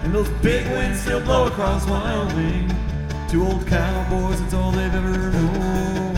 And those big winds still blow across Wyoming. Two old cowboys, it's all they've ever known.